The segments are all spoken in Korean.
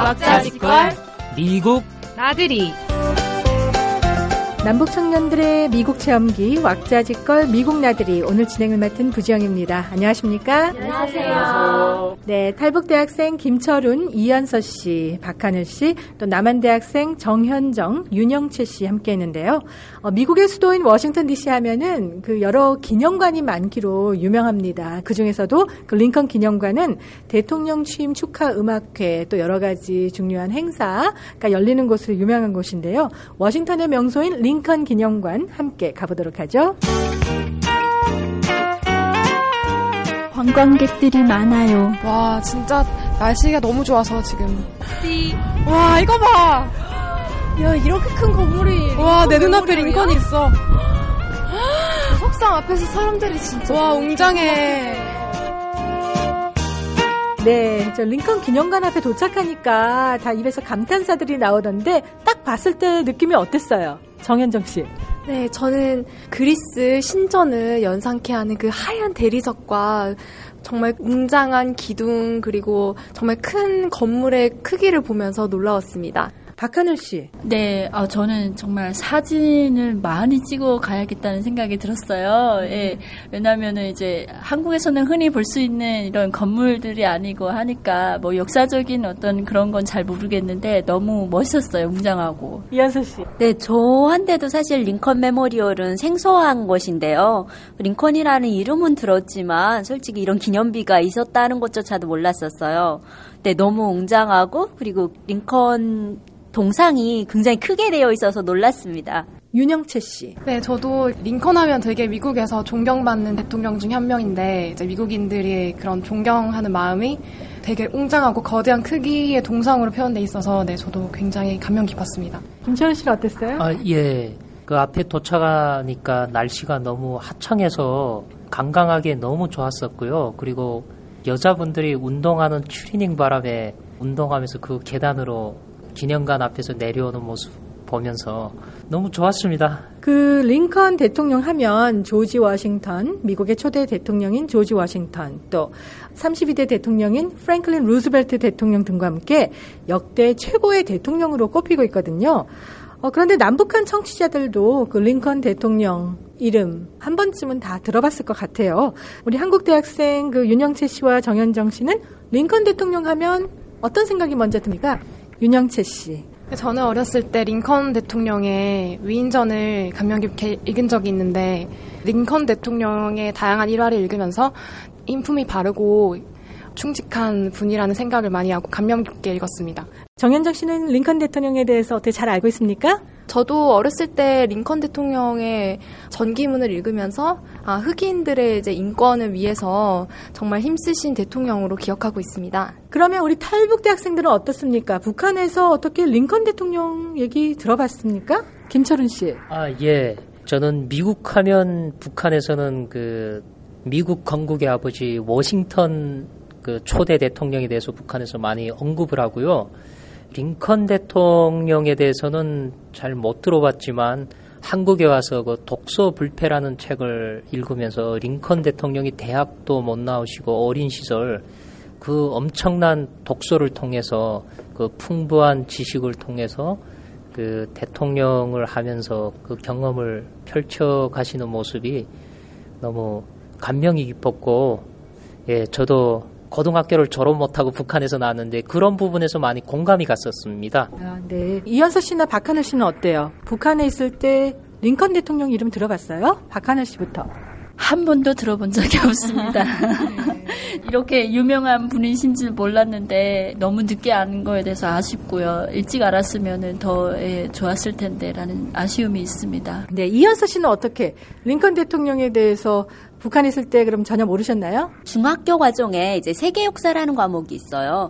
왁자지껄 미국 나들이. 남북 청년들의 미국 체험기 왁자지껄 미국 나들이, 오늘 진행을 맡은 부지영입니다. 안녕하십니까? 안녕하세요. 네, 탈북대학생 김철훈, 이현서 씨, 박하늘 씨, 또 남한대학생 정현정, 윤영채 씨 함께 했는데요. 미국의 수도인 워싱턴 DC 하면은 그 여러 기념관이 많기로 유명합니다. 그 중에서도 그 링컨 기념관은 대통령 취임 축하 음악회, 또 여러 가지 중요한 행사가 열리는 곳으로 유명한 곳인데요. 워싱턴의 명소인 링컨 기념관 함께 가보도록 하죠. 관광객들이 많아요. 와, 진짜 날씨가 너무 좋아서 지금. 와, 이거 봐. 야, 이렇게 큰 건물이. 와, 내 눈앞에 링컨이 있어. 석상 앞에서 사람들이 진짜. 와, 웅장해. 네, 저 링컨 기념관 앞에 도착하니까 다 입에서 감탄사들이 나오던데 딱 봤을 때 느낌이 어땠어요? 정현정 씨. 네, 저는 그리스 신전을 연상케 하는 그 하얀 대리석과 정말 웅장한 기둥, 그리고 정말 큰 건물의 크기를 보면서 놀라웠습니다. 박하늘 씨. 네, 저는 정말 사진을 많이 찍어 가야겠다는 생각이 들었어요. 예, 왜냐면은 이제 한국에서는 흔히 볼 수 있는 이런 건물들이 아니고 하니까 뭐 역사적인 어떤 그런 건 잘 모르겠는데 너무 멋있었어요. 웅장하고. 이현서 씨. 네, 저한테도 사실 링컨 메모리얼은 생소한 것인데요. 링컨이라는 이름은 들었지만 솔직히 이런 기념비가 있었다는 것조차도 몰랐었어요. 네, 너무 웅장하고 그리고 링컨 동상이 굉장히 크게 되어 있어서 놀랐습니다. 윤영채 씨. 네, 저도 링컨 하면 되게 미국에서 존경받는 대통령 중 한 명인데, 이제 미국인들의 그런 존경하는 마음이 되게 웅장하고 거대한 크기의 동상으로 표현돼 있어서, 네, 저도 굉장히 감명 깊었습니다. 김철훈 씨는 어땠어요? 예. 그 앞에 도착하니까 날씨가 너무 화창해서 강강하게 너무 좋았었고요. 그리고 여자분들이 운동하는 추리닝 바람에 운동하면서 그 계단으로 기념관 앞에서 내려오는 모습 보면서 너무 좋았습니다. 그 링컨 대통령 하면 조지 워싱턴, 미국의 초대 대통령인 조지 워싱턴, 또 32대 대통령인 프랭클린 루즈벨트 대통령 등과 함께 역대 최고의 대통령으로 꼽히고 있거든요. 그런데 남북한 청취자들도 그 링컨 대통령 이름 한 번쯤은 다 들어봤을 것 같아요. 우리 한국 대학생 그 윤영채 씨와 정현정 씨는 링컨 대통령 하면 어떤 생각이 먼저 듭니까? 윤영채 씨. 저는 어렸을 때 링컨 대통령의 위인전을 감명 깊게 읽은 적이 있는데, 링컨 대통령의 다양한 일화를 읽으면서 인품이 바르고 충직한 분이라는 생각을 많이 하고 감명 깊게 읽었습니다. 정현정 씨는 링컨 대통령에 대해서 어떻게 잘 알고 있습니까? 저도 어렸을 때 링컨 대통령의 전기문을 읽으면서 흑인들의 이제 인권을 위해서 정말 힘쓰신 대통령으로 기억하고 있습니다. 그러면 우리 탈북 대학생들은 어떻습니까? 북한에서 어떻게 링컨 대통령 얘기 들어봤습니까? 김철훈 씨. 예. 저는 미국 하면 북한에서는 그 미국 건국의 아버지 워싱턴 그 초대 대통령에 대해서 북한에서 많이 언급을 하고요. 링컨 대통령에 대해서는 잘 못 들어봤지만 한국에 와서 그 독서 불패라는 책을 읽으면서 링컨 대통령이 대학도 못 나오시고 어린 시절 그 엄청난 독서를 통해서 그 풍부한 지식을 통해서 그 대통령을 하면서 그 경험을 펼쳐 가시는 모습이 너무 감명이 깊었고, 예, 저도 고등학교를 졸업 못하고 북한에서 나왔는데 그런 부분에서 많이 공감이 갔었습니다. 네. 이현서 씨나 박하늘 씨는 어때요? 북한에 있을 때 링컨 대통령 이름 들어봤어요? 박하늘 씨부터. 한 번도 들어본 적이 없습니다. 이렇게 유명한 분이신 줄 몰랐는데 너무 늦게 아는 거에 대해서 아쉽고요. 일찍 알았으면 더 좋았을 텐데라는 아쉬움이 있습니다. 네, 이현서 씨는 어떻게 링컨 대통령에 대해서 북한에 있을 때 그럼 전혀 모르셨나요? 중학교 과정에 이제 세계 역사라는 과목이 있어요.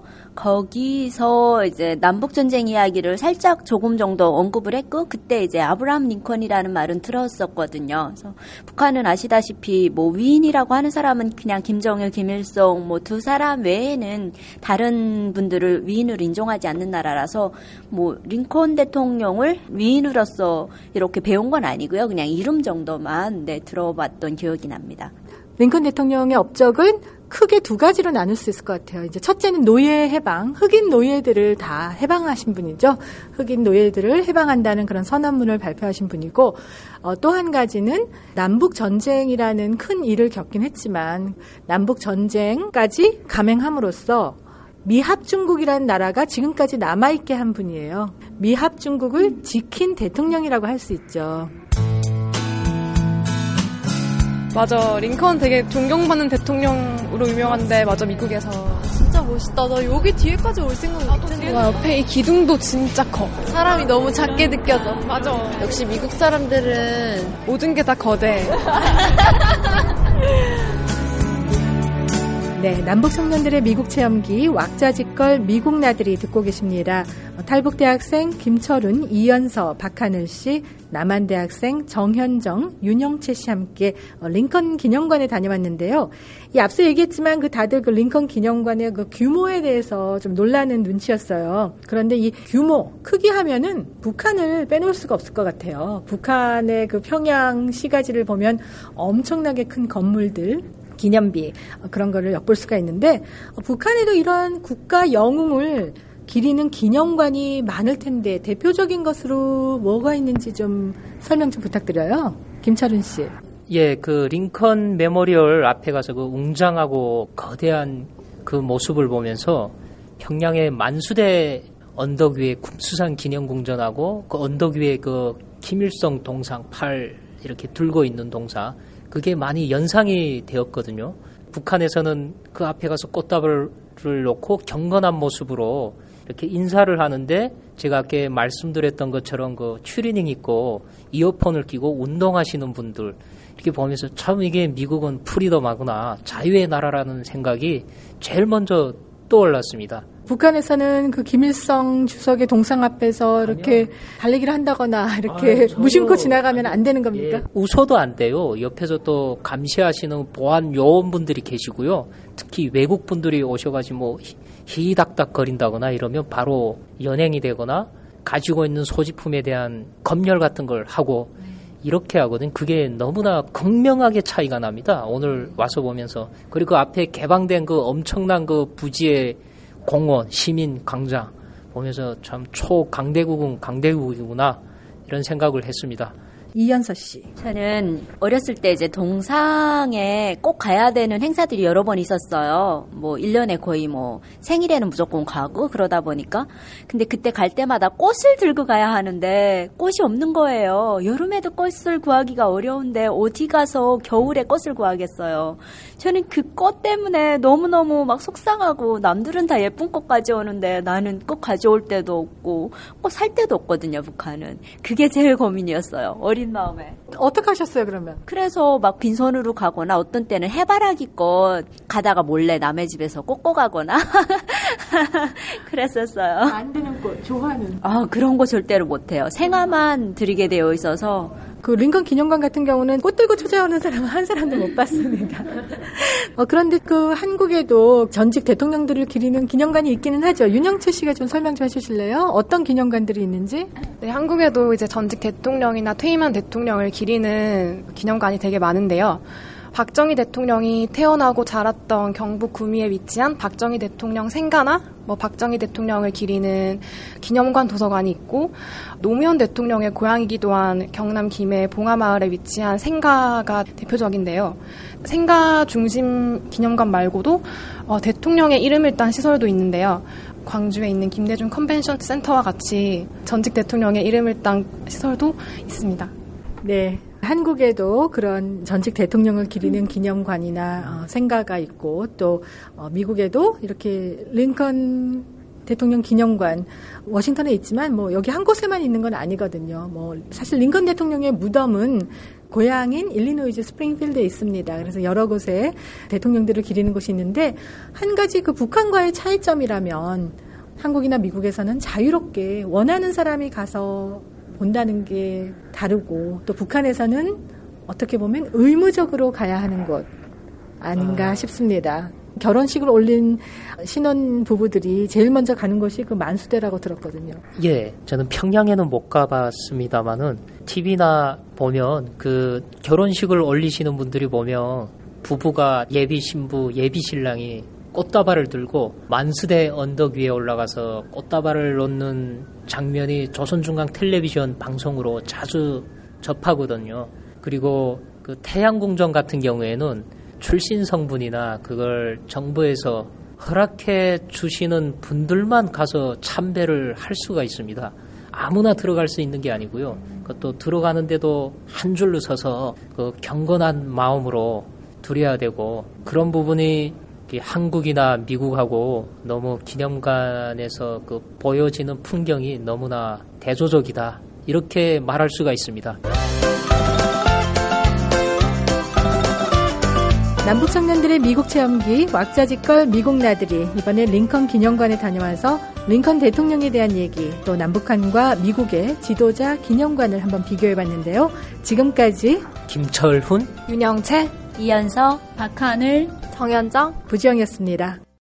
거기서 이제 남북전쟁 이야기를 살짝 조금 정도 언급을 했고, 그때 이제 아브라함 링컨이라는 말은 들었었거든요. 그래서 북한은 아시다시피 뭐 위인이라고 하는 사람은 그냥 김정일, 김일성 뭐 두 사람 외에는 다른 분들을 위인으로 인정하지 않는 나라라서 뭐 링컨 대통령을 위인으로서 이렇게 배운 건 아니고요. 그냥 이름 정도만 들어봤던 기억이 납니다. 링컨 대통령의 업적은 크게 두 가지로 나눌 수 있을 것 같아요. 이제 첫째는 노예 해방, 흑인 노예들을 다 해방하신 분이죠. 흑인 노예들을 해방한다는 그런 선언문을 발표하신 분이고, 또 한 가지는 남북 전쟁이라는 큰 일을 겪긴 했지만 남북 전쟁까지 감행함으로써 미합중국이라는 나라가 지금까지 남아있게 한 분이에요. 미합중국을 지킨 대통령이라고 할 수 있죠. 맞아. 링컨 되게 존경받는 대통령으로 유명한데, 맞아, 미국에서. 진짜 멋있다. 나 여기 뒤에까지 올 생각 못했는데. 와, 옆에 이 기둥도 진짜 커. 사람이 너무 작게 느껴져. 맞아. 역시 미국 사람들은 모든 게 다 거대. 네, 남북 청년들의 미국 체험기 왁자지껄 미국 나들이 듣고 계십니다. 탈북대학생 김철훈, 이연서, 박하늘 씨, 남한대학생 정현정, 윤영채 씨 함께 링컨 기념관에 다녀왔는데요. 이 앞서 얘기했지만 다들 링컨 기념관의 규모에 대해서 좀 놀라는 눈치였어요. 그런데 이 규모, 크기 하면은 북한을 빼놓을 수가 없을 것 같아요. 북한의 평양 시가지를 보면 엄청나게 큰 건물들, 기념비 그런 거를 엿볼 수가 있는데 북한에도 이런 국가 영웅을 기리는 기념관이 많을 텐데 대표적인 것으로 뭐가 있는지 좀 설명 좀 부탁드려요. 김철훈 씨. 예, 링컨 메모리얼 앞에 가서 웅장하고 거대한 그 모습을 보면서 평양의 만수대 언덕 위에 굼수산 기념궁전하고 그 언덕 위에 김일성 동상 팔 이렇게 들고 있는 동상 그게 많이 연상이 되었거든요. 북한에서는 그 앞에 가서 꽃다발을 놓고 경건한 모습으로 이렇게 인사를 하는데 제가 아까 말씀드렸던 것처럼 추리닝 입고 이어폰을 끼고 운동하시는 분들 이렇게 보면서 참 이게 미국은 프리덤하구나, 자유의 나라라는 생각이 제일 먼저 떠올랐습니다. 북한에서는 김일성 주석의 동상 앞에서 이렇게 달리기를 한다거나 이렇게 무심코 지나가면 안 되는 겁니까? 예, 웃어도 안 돼요. 옆에서 또 감시하시는 보안 요원분들이 계시고요. 특히 외국 분들이 오셔가지고 히닥닥 거린다거나 이러면 바로 연행이 되거나 가지고 있는 소지품에 대한 검열 같은 걸 하고 이렇게 하거든. 그게 너무나 극명하게 차이가 납니다. 오늘 와서 보면서. 그리고 앞에 개방된 엄청난 부지의 공원, 시민 광장 보면서 참 강대국이구나 이런 생각을 했습니다. 이연서 씨. 저는 어렸을 때 이제 동상에 꼭 가야 되는 행사들이 여러 번 있었어요. 1년에 거의 생일에는 무조건 가고 그러다 보니까. 근데 그때 갈 때마다 꽃을 들고 가야 하는데 꽃이 없는 거예요. 여름에도 꽃을 구하기가 어려운데 어디 가서 겨울에 꽃을 구하겠어요. 저는 그 꽃 때문에 너무너무 속상하고 남들은 다 예쁜 꽃 가져오는데 나는 꽃 가져올 때도 없고 꽃 살 때도 없거든요, 북한은. 그게 제일 고민이었어요. 어린 마음에. 어떻게 하셨어요, 그러면? 그래서 빈손으로 가거나 어떤 때는 해바라기꽃 가다가 몰래 남의 집에서 꽂고 가거나 그랬었어요. 안 되는 꽃, 좋아하는. 그런 거 절대로 못해요. 생화만 드리게 되어 있어서. 링컨 기념관 같은 경우는 꽃 들고 찾아오는 사람은 한 사람도 못 봤습니다. 그런데 한국에도 전직 대통령들을 기리는 기념관이 있기는 하죠. 윤영채 씨가 좀 설명 좀 해주실래요? 어떤 기념관들이 있는지? 네, 한국에도 이제 전직 대통령이나 퇴임한 대통령을 기리는 기념관이 되게 많은데요. 박정희 대통령이 태어나고 자랐던 경북 구미에 위치한 박정희 대통령 생가나 박정희 대통령을 기리는 기념관 도서관이 있고, 노무현 대통령의 고향이기도 한 경남 김해 봉하마을에 위치한 생가가 대표적인데요. 생가 중심 기념관 말고도 대통령의 이름을 딴 시설도 있는데요. 광주에 있는 김대중 컨벤션 센터와 같이 전직 대통령의 이름을 딴 시설도 있습니다. 네. 한국에도 그런 전직 대통령을 기리는 기념관이나 생가가 있고, 또 미국에도 이렇게 링컨 대통령 기념관 워싱턴에 있지만 여기 한 곳에만 있는 건 아니거든요. 사실 링컨 대통령의 무덤은 고향인 일리노이주 스프링필드에 있습니다. 그래서 여러 곳에 대통령들을 기리는 곳이 있는데, 한 가지 북한과의 차이점이라면 한국이나 미국에서는 자유롭게 원하는 사람이 가서 본다는 게 다르고, 또 북한에서는 어떻게 보면 의무적으로 가야 하는 곳 아닌가 싶습니다. 결혼식을 올린 신혼 부부들이 제일 먼저 가는 곳이 만수대라고 들었거든요. 예, 저는 평양에는 못 가봤습니다만은 TV나 보면 결혼식을 올리시는 분들이 보면 부부가 예비 신부, 예비 신랑이 꽃다발을 들고 만수대 언덕 위에 올라가서 꽃다발을 놓는 장면이 조선중앙 텔레비전 방송으로 자주 접하거든요. 그리고 그 태양궁정 같은 경우에는 출신 성분이나 그걸 정부에서 허락해 주시는 분들만 가서 참배를 할 수가 있습니다. 아무나 들어갈 수 있는 게 아니고요. 그것도 들어가는데도 한 줄로 서서 그 경건한 마음으로 드려야 되고, 그런 부분이 한국이나 미국하고 너무 기념관에서 그 보여지는 풍경이 너무나 대조적이다, 이렇게 말할 수가 있습니다. 남북 청년들의 미국 체험기 왁자지껄 미국 나들이, 이번에 링컨 기념관에 다녀와서 링컨 대통령에 대한 얘기, 또 남북한과 미국의 지도자 기념관을 한번 비교해봤는데요. 지금까지 김철훈, 윤영채, 이연서, 박하늘, 정현정, 부지영이었습니다.